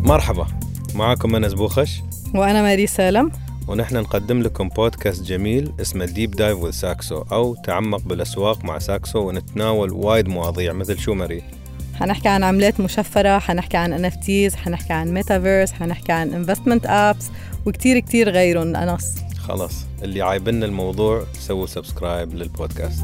مرحبا، معاكم أنس بوخش وأنا ماري سالم، ونحن نقدم لكم بودكاست جميل اسمه ديب دايف وذ ساكسو أو تعمق بالأسواق مع ساكسو، ونتناول وايد مواضيع مثل شو ماري؟ حنحكي عن عملات مشفرة، حنحكي عن NFTs، حنحكي عن ميتافيرس، حنحكي عن investment apps وكتير غيرهم. أنس خلاص، اللي عايبنا الموضوع سووا سبسكرايب للبودكاست.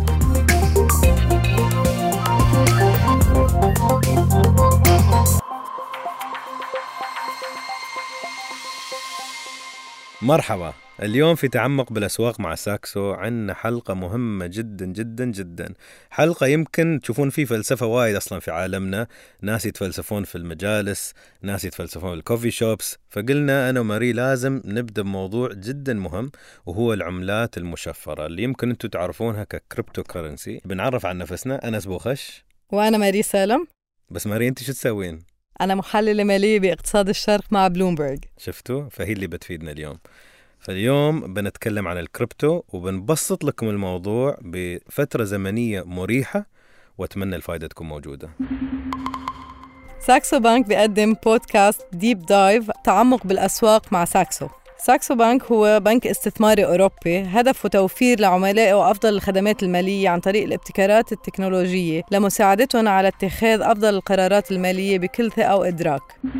مرحبا، اليوم في تعمق بالأسواق مع ساكسو عندنا حلقة مهمة جدا جدا جدا. حلقة يمكن تشوفون فيه فلسفة وايد أصلا في عالمنا، ناس يتفلسفون في المجالس، ناس يتفلسفون في الكوفي شوبس، فقلنا أنا وماري لازم نبدأ بموضوع جدا مهم، وهو العملات المشفرة اللي يمكن أنتم تعرفونها ككريبتو كرنسي. بنعرف عن نفسنا، أنس بوخش وأنا ماري سالم. بس ماري أنت شو تسوين؟ أنا محللة مالية باقتصاد الشرق مع بلومبرج. شفتوا؟ فهي اللي بتفيدنا اليوم. فاليوم بنتكلم عن الكريبتو وبنبسط لكم الموضوع بفترة زمنية مريحة، وأتمنى الفائدة تكون موجودة. ساكسو بانك بيقدم بودكاست ديب دايف تعمق بالأسواق مع ساكسو. ساكسو بانك هو بنك استثماري أوروبي هدفه توفير لعملائه أفضل الخدمات المالية عن طريق الابتكارات التكنولوجية لمساعدتهم على اتخاذ أفضل القرارات المالية بكل ثقة وإدراك.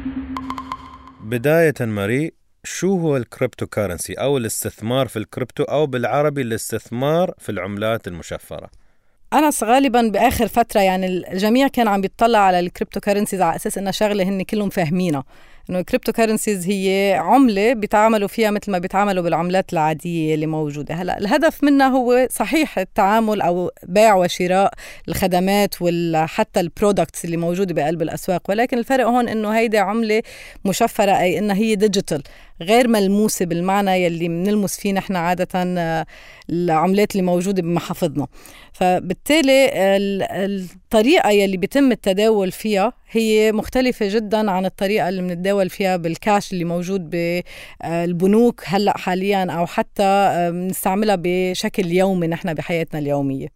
بداية ماري، شو هو الكريبتو كارنسي أو الاستثمار في الكريبتو، أو بالعربي الاستثمار في العملات المشفرة؟ أنا غالباً بآخر فترة يعني الجميع كان عم بيطلع على الكريبتو كارنسيز على أساس إنها شغلة هن كلهم فاهمينها، إنه الكريبتو كارنسيز هي عملة بيتعاملوا فيها مثل ما بيتعاملوا بالعملات العادية اللي موجودة. هلأ الهدف منها هو صحيح التعامل أو بيع وشراء الخدمات وحتى البرودكتس اللي موجودة بقلب الأسواق، ولكن الفرق هون إنه هيدا عملة مشفرة، أي إنها هي ديجيتال غير ملموسة بالمعنى يلي منلمس فيه نحن عادة العملات اللي موجودة بمحافظنا. فبالتالي الطريقة يلي بيتم التداول فيها هي مختلفة جدا عن الطريقة اللي بنتداول فيها بالكاش اللي موجود بالبنوك هلأ حاليا، أو حتى بنستعملها بشكل يومي نحن بحياتنا اليومية.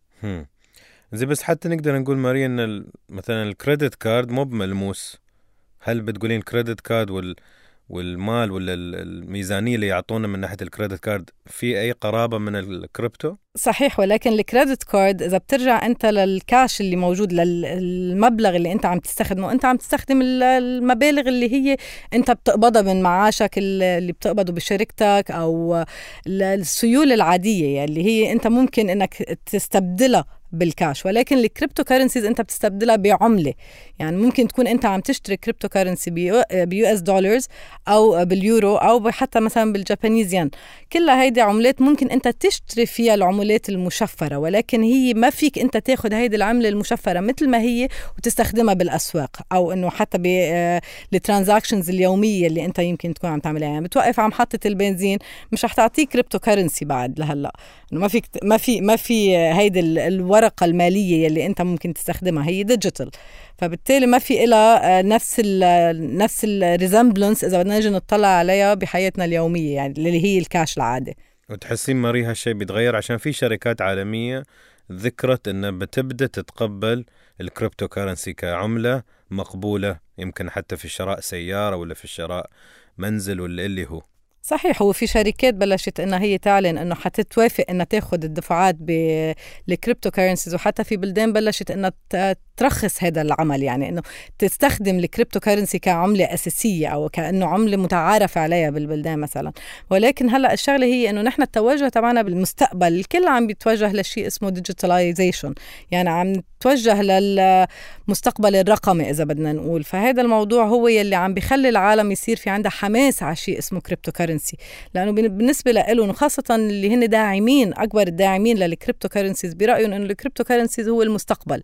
زي بس حتى نقدر نقول ماري إن مثلا الكريدت كارد مو بملموس، هل بتقولين الكريدت كارد والمال ولا الميزانية اللي يعطونا من ناحية الكريدت كارد في أي قرابة من الكريبتو؟ صحيح، ولكن الكريدت كارد إذا بترجع أنت للكاش اللي موجود، للمبلغ اللي أنت عم تستخدمه، أنت عم تستخدم المبالغ اللي هي أنت بتقبضها من معاشك اللي بتقبضه بشركتك، أو السيولة العادية اللي هي أنت ممكن أنك تستبدلها بالكاش. ولكن الكريبتو كارنسيز انت بتستبدلها بعمله، يعني ممكن تكون انت عم تشتري كريبتو كارنسي بيو اس دولارز او باليورو او حتى مثلا بالجابانيز ين، كلها هيدي عملات ممكن انت تشتري فيها العملات المشفره، ولكن هي ما فيك انت تاخد هيدي العمله المشفره مثل ما هي وتستخدمها بالاسواق، او انه حتى بالترانزاكشنز اليوميه اللي انت يمكن تكون عم تعملها. يعني بتوقف عم محطه البنزين مش رح تعطيك كريبتو كارنسي بعد لهلا، انه ما في هيدي الورقة المالية اللي أنت ممكن تستخدمها، هي ديجيتال، فبالتالي ما في إلها نفس الريزمبلنس إذا بدنا نجي نطلع عليها بحياتنا اليومية، يعني اللي هي الكاش العادة. وتحسين ماري هالشيء بيتغير عشان في شركات عالمية ذكرت إنها بتبدأ تتقبل الكريبتو كارنسي كعملة مقبولة، يمكن حتى في شراء سيارة ولا في شراء منزل ولا اللي هو صحيح. هو في شركات بلشت انها هي تعلن انه حتتوافق انها تاخد الدفعات بالكريبتو كارنسيز، وحتى في بلدان بلشت انها ترخص هذا العمل، يعني انه تستخدم الكريبتو كارنسي كعملة اساسية او كأنه عملة متعارف عليها بالبلدان مثلا. ولكن هلا الشغلة هي انه نحن التوجه تبعنا بالمستقبل الكل عم بيتوجه لشيء اسمه ديجيتاليزيشن، يعني عم توجه للمستقبل الرقمي إذا بدنا نقول. فهذا الموضوع هو يلي عم بيخلي العالم يصير في عنده حماس على شيء اسمه كريبتو كارنسي، لأنه بالنسبة له خاصة اللي هن داعمين، أكبر الداعمين للكريبتو كارنسيز برأيهم إنه الكريبتو كارنسيز هو المستقبل.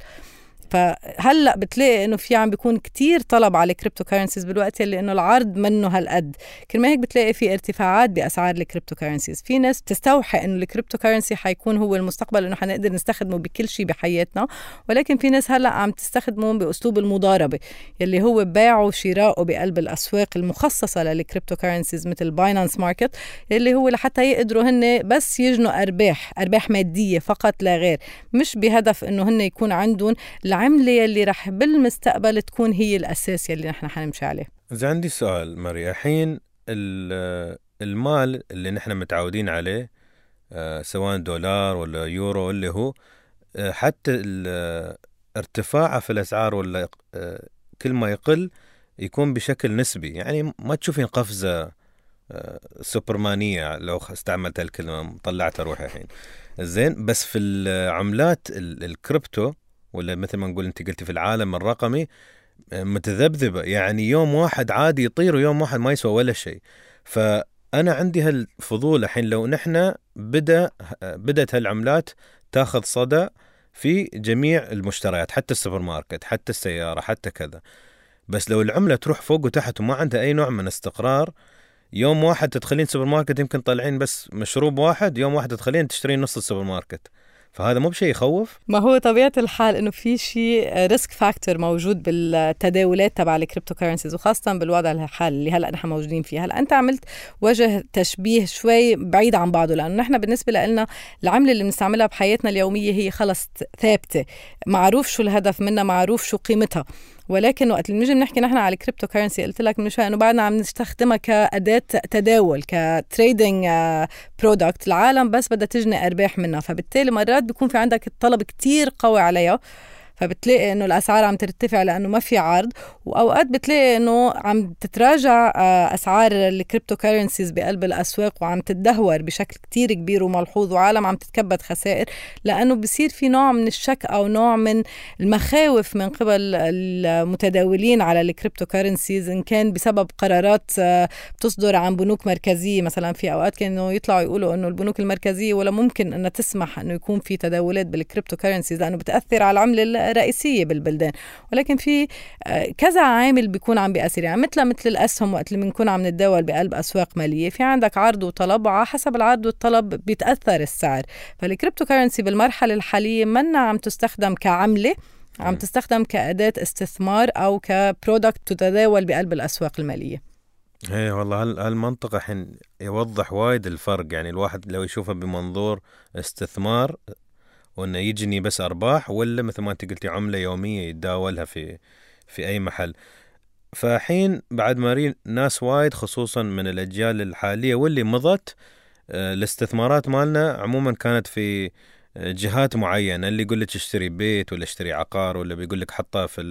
فهلأ بتلاقي إنه في عم بيكون كتير طلب على الكريبتو كارنسيز بالوقت اللي إنه العرض منه هالقد، كرمال هيك بتلاقي في ارتفاعات بأسعار الكريبتو كارنسيز. في ناس بتستوحى إنه الكريبتو كارنسي حيكون هو المستقبل، إنه حنقدر نستخدمه بكل شيء بحياتنا، ولكن في ناس هلأ عم تستخدمه بأسلوب المضاربة اللي هو بيعه وشراءه بقلب الأسواق المخصصة للكريبتو كارنسيز مثل باينانس ماركت، اللي هو لحتى يقدروا هن بس يجنوا أرباح مادية فقط لا غير، مش بهدف إنه هن يكون عندهم العملة اللي رح بالمستقبل تكون هي الأساس اللي نحن حنمشي عليه. إذا عندي سؤال مريا، حين المال اللي نحن متعودين عليه سواء دولار ولا يورو اللي هو حتى ارتفاعه في الأسعار ولا كل ما يقل يكون بشكل نسبي، يعني ما تشوفين قفزة سوبرمانية لو استعملت الكلمة طلعت روحي الحين زين. بس في العملات الكريبتو ولا مثل ما نقول انت قلتي في العالم الرقمي متذبذبة، يعني يوم واحد عادي يطير ويوم واحد ما يسوى ولا شيء. فأنا عندي هالفضول الحين لو نحن بدأت هالعملات تاخذ صدى في جميع المشتريات، حتى السوبر ماركت حتى السيارة حتى كذا، بس لو العملة تروح فوق وتحت وما عندها أي نوع من استقرار، يوم واحد تدخلين سوبر ماركت يمكن طالعين بس مشروب واحد، يوم واحد تدخلين تشترين نص السوبر ماركت. فهذا مو بشيء يخوف؟ ما هو طبيعة الحال إنه في شيء ريسك فاكتور موجود بالتداولات تبع الكريبتو كارنسيز، وخاصة بالوضع الحالي اللي هلأ نحن موجودين فيه. هلأ أنت عملت وجه تشبيه شوي بعيد عن بعضه، لأنه نحن بالنسبة لنا العملة اللي بنستعملها بحياتنا اليومية هي خلص ثابتة، معروف شو الهدف منها، معروف شو قيمتها. ولكن وقت اللي بنيجي بنحكي نحن على الكريبتو كارنسي، قلت لك من شوي انه بعدنا عم نستخدمها كأداة تداول، كتريدينج برودكت. العالم بس بدها تجني ارباح منها، فبالتالي مرات بيكون في عندك الطلب كتير قوي عليها، فبتلاقي انه الاسعار عم ترتفع لانه ما في عرض، واوقات بتلاقي انه عم تتراجع اسعار الكريبتو كارنسيز بقلب الاسواق وعم تتدهور بشكل كتير كبير وملحوظ، وعالم عم تتكبد خسائر لانه بصير في نوع من الشك او نوع من المخاوف من قبل المتداولين على الكريبتو كارنسيز، ان كان بسبب قرارات بتصدر عن بنوك مركزيه. مثلا في اوقات كانوا يطلعوا يقولوا انه البنوك المركزيه ولا ممكن انها تسمح انه يكون في تداولات بالكريبتو كارنسيز لانه بتاثر على العمله رئيسية بالبلدان. ولكن في كذا عامل بيكون عم بيأثر، يعني مثل الأسهم وقت اللي بنكون عم نتداول بقلب أسواق مالية، في عندك عرض وطلب، وعلى حسب العرض والطلب بيتأثر السعر. فالكريبتو كارنسي بالمرحلة الحالية منا عم تستخدم كعملة، عم تستخدم كأداة استثمار أو كبرودكت تتداول بقلب الأسواق المالية. هي والله هالمنطقة حين يوضح وايد الفرق، يعني الواحد لو يشوفه بمنظور استثمار وإنه يجني بس أرباح، ولا مثل ما أنت قلتي عملة يومية يتداولها في أي محل. فحين بعد ما ناس وايد خصوصا من الأجيال الحالية واللي مضت، الاستثمارات مالنا عموما كانت في جهات معينة، اللي يقول لك اشتري بيت ولا اشتري عقار، ولا بيقول لك حطه في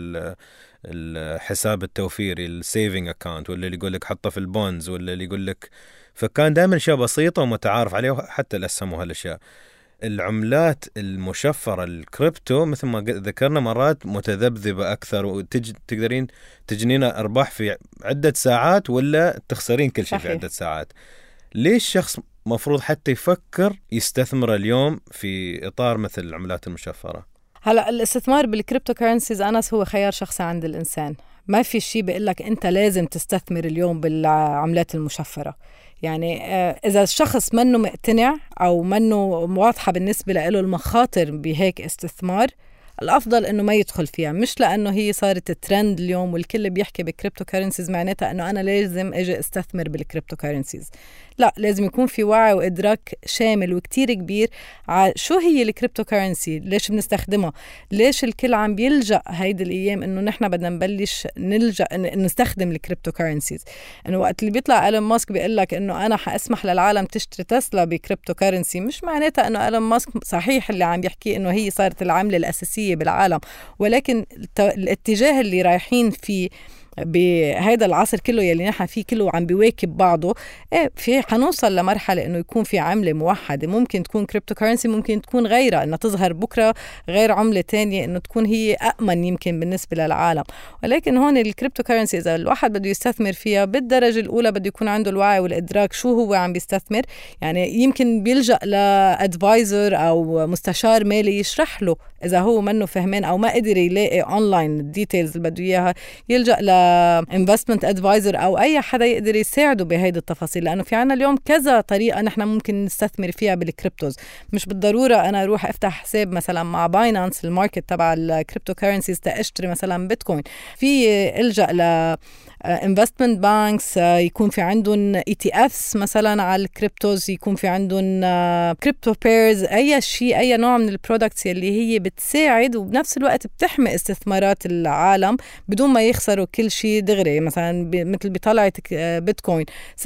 الحساب التوفيري السيفينج اكاونت، ولا اللي يقول لك حطه في البونز، ولا اللي يقول لك. فكان دائما شيء بسيطة ومتعارف عليه، حتى الأسهم وهالأشياء. العملات المشفرة الكريبتو مثل ما ذكرنا مرات متذبذبة أكثر، وتقدرين تجنينا أرباح في عدة ساعات ولا تخسرين كل شيء في عدة ساعات. ليش شخص مفروض حتى يفكر يستثمر اليوم في إطار مثل العملات المشفرة؟ هلأ الاستثمار بالكريبتو كارنسيز أنس هو خيار شخصي عند الإنسان، ما في شيء بيقلك أنت لازم تستثمر اليوم بالعملات المشفرة. يعني إذا الشخص منه مقتنع أو منه واضحة بالنسبة له المخاطر بهيك استثمار، الأفضل إنه ما يدخل فيها. مش لأنه هي صارت ترند اليوم والكل بيحكي بالكريبتو كارنسيز معناتها إنه أنا لازم أجي استثمر بالكريبتو كارنسيز. لا، لازم يكون في وعي وإدراك شامل وكتير كبير على شو هي الكريبتو كارنسي، ليش بنستخدمها، ليش الكل عم بيلجأ هيدي الأيام إنه نحن بدنا نبلش نلجأ نستخدم الكريبتو كارنسيز. إنه وقت اللي بيطلع إيلون ماسك بيقول لك إنه أنا حأسمح للعالم تشتري تسلا بكريبتو كارنسي، مش معناتها إنه إيلون ماسك صحيح اللي عم يحكي إنه هي صارت العملة الأساسية بالعالم، ولكن الاتجاه اللي رايحين فيه بهذا العصر كله يلي نحن فيه كله عم بيواكب بعضه. في حنوصل لمرحلة انه يكون في عملة موحدة، ممكن تكون كريبتو كارنسي، ممكن تكون غيرها، انه تظهر بكرة غير عملة تانية، انه تكون هي أأمن يمكن بالنسبة للعالم. ولكن هون الكريبتو كارنسي اذا الواحد بده يستثمر فيها بالدرجة الاولى بده يكون عنده الوعي والادراك شو هو عم بيستثمر. يعني يمكن بيلجأ لأدفايزر او مستشار مالي يشرح له اذا هو منه فهمان او ما قدر يلاقي اونلاين الديتيلز اللي بده اياها، يلجأ investment advisor أو أي حدا يقدر يساعده بهيدي التفاصيل. لأنه في عنا اليوم كذا طريقة نحن ممكن نستثمر فيها بالكريبتوز. مش بالضرورة أنا أروح أفتح حساب مثلا مع باينانس الماركت تبع الكريبتو كارنسيز تأشتري مثلا بيتكوين، في ألجأ investment banks يكون في عندهم ETFs مثلا على الكريبتوز، يكون في عندهم crypto pairs، أي شيء، أي نوع من البرودكتس اللي هي بتساعد وبنفس الوقت بتحمي استثمارات العالم بدون ما يخسروا كل شيء دغري. مثلا مثل بطلعت بيتكوين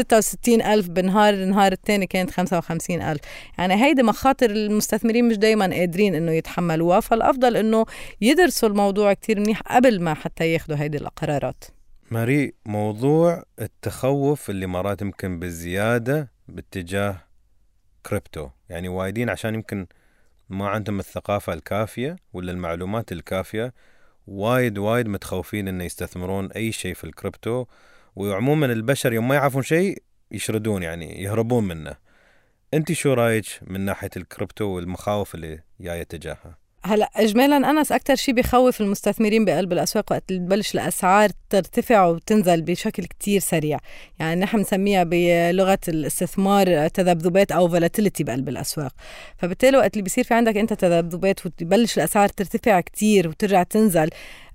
66,000 بنهار، النهار الثاني كانت 55,000. يعني هيدي مخاطر المستثمرين مش دايما قادرين انه يتحملوها، فالافضل انه يدرسوا الموضوع كتير منيح قبل ما حتى ياخدوا هيدي القرارات. ماري، موضوع التخوف اللي مرات يمكن بالزيادة باتجاه كريبتو، يعني وايدين عشان يمكن ما عندهم الثقافة الكافية ولا المعلومات الكافية، وايد متخوفين انه يستثمرون اي شيء في الكريبتو، وعموما البشر يوم ما يعرفون شيء يشردون، يعني يهربون منه. انت شو رايك من ناحية الكريبتو والمخاوف اللي جاية تجاهها؟ هلا اجمالا انس اكثر شيء بيخوف المستثمرين بقلب الاسواق وقت اللي تبلش الاسعار ترتفع وتنزل بشكل كتير سريع. يعني نحن نسميها بلغه الاستثمار تذبذبات او فولاتيليتي بقلب الاسواق. فبالتالي وقت اللي بيصير في عندك انت تذبذبات وتبلش الاسعار ترتفع كتير وترجع تنزل،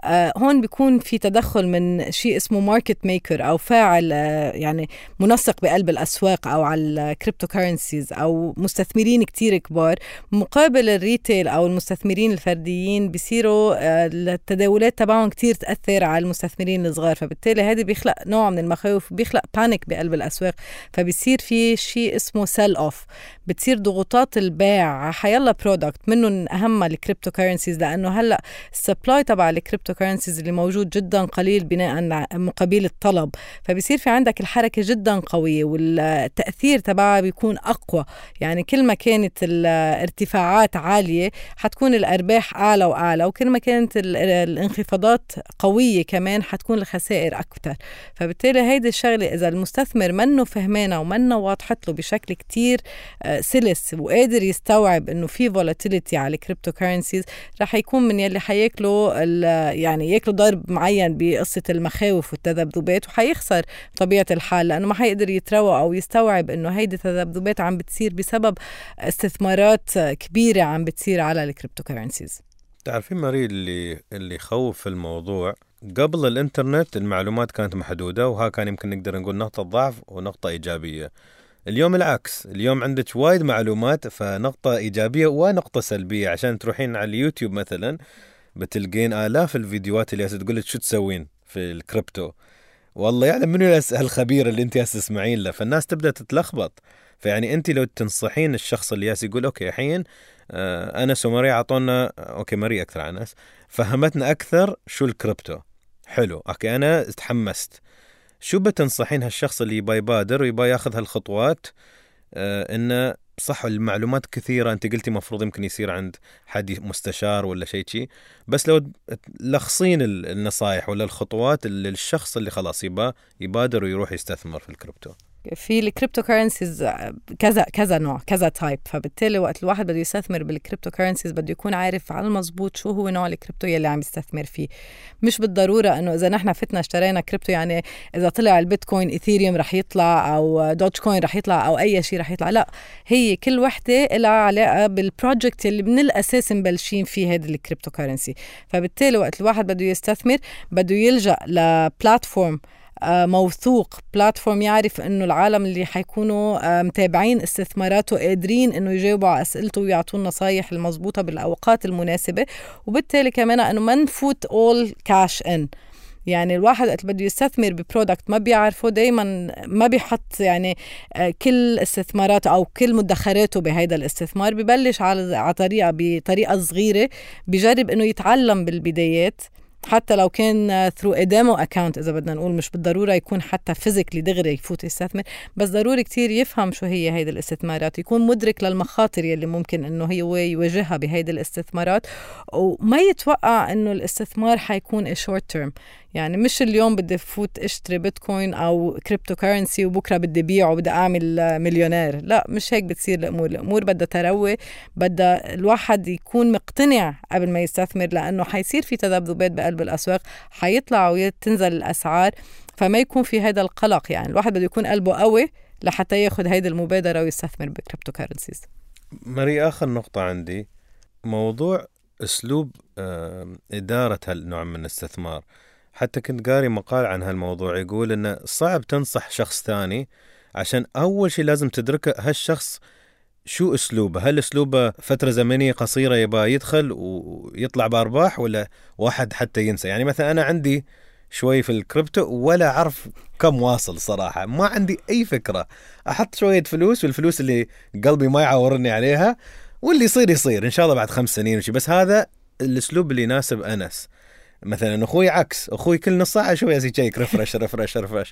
هون بيكون في تدخل من شيء اسمه ماركت ميكر أو فاعل يعني منسق بقلب الأسواق أو على الكريبتو كارنسيز أو مستثمرين كتير كبار، مقابل الريتيل أو المستثمرين الفرديين بيصيروا التداولات تبعهم كتير تأثر على المستثمرين الصغار. فبالتالي هذا بيخلق نوع من المخاوف، بيخلق بانيك بقلب الأسواق، فبيصير في شيء اسمه سيل أوف، بتصير ضغوطات البيع حيلا برودكت منهم أهم الكريبتو كارنسيز، لأنه هلأ السبلاي تبع الكريبتو كارنسيز اللي موجود جدا قليل بناء مقابل الطلب، فبيصير في عندك الحركة جدا قوية والتأثير تبعها بيكون أقوى. يعني كل ما كانت الارتفاعات عالية حتكون الأرباح أعلى وأعلى، وكل ما كانت الانخفاضات قوية كمان حتكون الخسائر أكثر. فبالتالي هيدي الشغلة إذا المستثمر منه فهمانة ومنه واضحت له بشكل كتير سلس وقادر يستوعب إنه في volatility على الكريبتو كارنسيز، رح يكون من يلي حياكله يعني ياكلوا ضرب معين بقصة المخاوف والتذبذبات، وحيخسر طبيعة الحال لأنه ما حيقدر يتروى أو يستوعب إنه هيدي التذبذبات عم بتصير بسبب استثمارات كبيرة عم بتصير على الكريبتو كارنسيز. تعرفين ماري، اللي يخوف في الموضوع، قبل الانترنت المعلومات كانت محدودة، وها كان يمكن نقدر نقول نقطة ضعف ونقطة إيجابية. اليوم العكس، اليوم عندك وايد معلومات، فنقطة إيجابية ونقطة سلبية. عشان تروحين على اليوتيوب مثلا بتلقين آلاف الفيديوهات اللي تقول لك شو تسوين في الكريبتو، والله يعلم منو الخبير اللي انت تسمعين له، فالناس تبدأ تتلخبط. فيعني انت لو تنصحين الشخص اللي يقول اوكي الحين انس وماري عطونا، اوكي ماري اكثر عن انس، فهمتنا اكثر شو الكريبتو، حلو اوكي انا تحمست، شو بتنصحين هالشخص اللي يبا يبادر ويبا ياخذ هالخطوات؟ انه صح المعلومات كثيرة، انت قلتي مفروض يمكن يصير عند حد مستشار ولا شيء، بس لو لخصين النصائح ولا الخطوات اللي الشخص اللي خلاص يبادر ويروح يستثمر في الكريبتو. في الكريبتو كارنسيز كذا نوع كذا تايب، فبالتالي وقت الواحد بده يستثمر بالكريبتو كارنسيز بده يكون عارف على المضبوط شو هو نوع الكريبتو يلي عم يستثمر فيه. مش بالضرورة انه اذا نحن فتنا اشترينا كريبتو يعني اذا طلع البيتكوين ايثيريوم رح يطلع او دوج كوين رح يطلع او اي شيء رح يطلع، لا، هي كل وحدة لها علاقة بالبروجكت اللي من الاساس مبلشين فيه هذا الكريبتو كارنسي. فبالتالي وقت الواحد بده يستثمر بده يلجأ لبلاتفورم موثوق، بلاتفورم يعرف انه العالم اللي حيكونوا متابعين استثماراته قادرين انه يجاوبوا على اسئلته ويعطوا النصايح المضبوطه بالاوقات المناسبه، وبالتالي كمان انه ما نفوت اول كاش ان. يعني الواحد وقت بده يستثمر ببرودكت ما بيعرفه دايما ما بيحط يعني كل استثماراته او كل مدخراته بهيدا الاستثمار، ببلش على بطريقه صغيره، بجرب انه يتعلم بالبدايات حتى لو كان through a demo account. إذا بدنا نقول مش بالضرورة يكون حتى فيزيكلي دغري يفوت يستثمر، بس ضروري كتير يفهم شو هي هيدا الاستثمارات، يكون مدرك للمخاطر يلي ممكن إنه هي يواجهها بهيدا الاستثمارات، وما يتوقع إنه الاستثمار حيكون a short term. يعني مش اليوم بدي فوت اشتري بيتكوين او كريبتو كارنسي وبكره بدي بيعه وبدي اعمل مليونير، لا مش هيك بتصير الامور بدها تروي، بدها الواحد يكون مقتنع قبل ما يستثمر، لانه حيصير في تذبذبات بقلب الاسواق، حيطلع وتنزل الاسعار، فما يكون في هذا القلق. يعني الواحد بده يكون قلبه قوي لحتى ياخد هيدي المبادره ويستثمر بكريبتو كارنسيز. ماري، اخر نقطه عندي موضوع اسلوب اداره هالنوع من الاستثمار. حتى كنت قاري مقال عن هالموضوع يقول إنه صعب تنصح شخص ثاني، عشان أول شيء لازم تدركه هالشخص شو أسلوبه. هل أسلوبه فترة زمنية قصيرة يبقى يدخل ويطلع بأرباح، ولا واحد حتى ينسى؟ يعني مثلا أنا عندي شوي في الكريبتو ولا أعرف كم واصل صراحة، ما عندي أي فكرة. أحط شوية فلوس، والفلوس اللي قلبي ما يعورني عليها، واللي يصير إن شاء الله بعد 5 سنين وشي. بس هذا الأسلوب اللي يناسب أنس. مثلا أخوي عكس، أخوي كل نص ساعة شوي يشيك رفرش.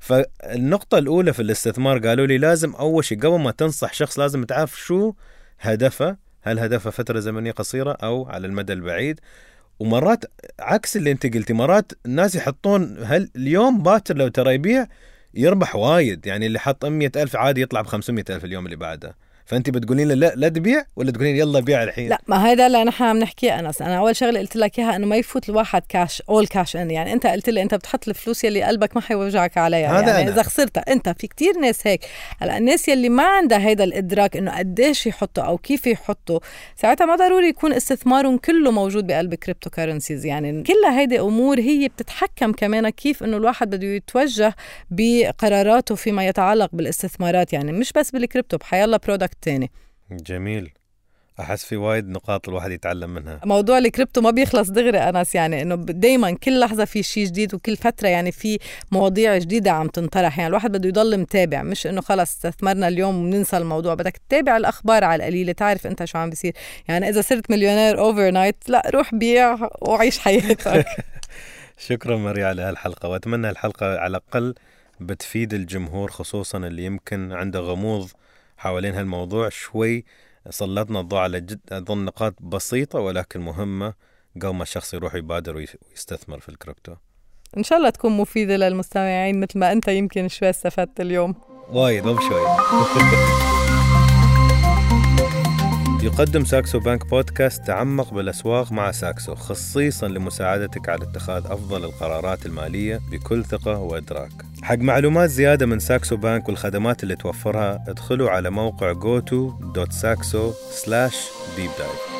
فالنقطة الأولى في الاستثمار قالوا لي لازم أول شيء قبل ما تنصح شخص لازم تعرف شو هدفه. هل هدفه فترة زمنية قصيرة أو على المدى البعيد؟ ومرات عكس اللي انت قلتي، مرات الناس يحطون هل اليوم باكر لو ترى يبيع يربح وايد، يعني اللي حط 100,000 عادي يطلع ب500,000 اليوم اللي بعده. فانت بتقولين له لا تبيع، ولا تقولين يلا بيع الحين؟ لا، ما هذا اللي نحن عم نحكيه أنس. أنا أول شغلة قلت لك إياها إنه ما يفوت الواحد كاش أول كاش إن. يعني أنت قلت لي أنت بتحط الفلوس يلي قلبك ما حيوجعك عليها، هذا يعني أنا. إذا خسرتها أنت. في كتير ناس هيك. هلا الناس يلي ما عندها هيدا الإدراك إنه قديش يحطوا أو كيف يحطوا، ساعتها ما ضروري يكون استثمارهم كله موجود بقلب كريبتو كارنسيز. يعني كلها هيدي أمور هي بتتحكم كمان كيف إنه الواحد بده يتوجه بقراراته فيما يتعلق بالاستثمارات، يعني مش بس بالكريبتو، بحيالله برودكت تاني. جميل. أحس في وايد نقاط الواحد يتعلم منها. موضوع الكريبتو ما بيخلص دغري أنس، يعني إنه دايما كل لحظة في شيء جديد، وكل فترة يعني في مواضيع جديدة عم تنطرح. يعني الواحد بده يضل متابع، مش إنه خلص استثمرنا اليوم وننسى الموضوع. بدك تتابع الأخبار على القليلة، تعرف أنت شو عم بيصير. يعني إذا صرت مليونير أوفر نايت، لا روح بيع وعيش حياتك. شكرا ماريا على هالحلقة، وأتمنى الحلقة على الأقل بتفيد الجمهور، خصوصا اللي يمكن عنده غموض حوالين هالموضوع. شوي سلطنا الضوء على أظن نقاط بسيطة ولكن مهمة قبل ما الشخص يروح يبادر ويستثمر في الكريبتو. إن شاء الله تكون مفيدة للمستمعين مثل ما أنت يمكن شوي استفدت اليوم. وايد مو بشوي. يقدم ساكسو بانك بودكاست تعمق بالأسواق مع ساكسو، خصيصا لمساعدتك على اتخاذ أفضل القرارات المالية بكل ثقة وإدراك. حق معلومات زيادة من ساكسو بانك والخدمات اللي توفرها، ادخلوا على موقع goto.saxo/deepdive.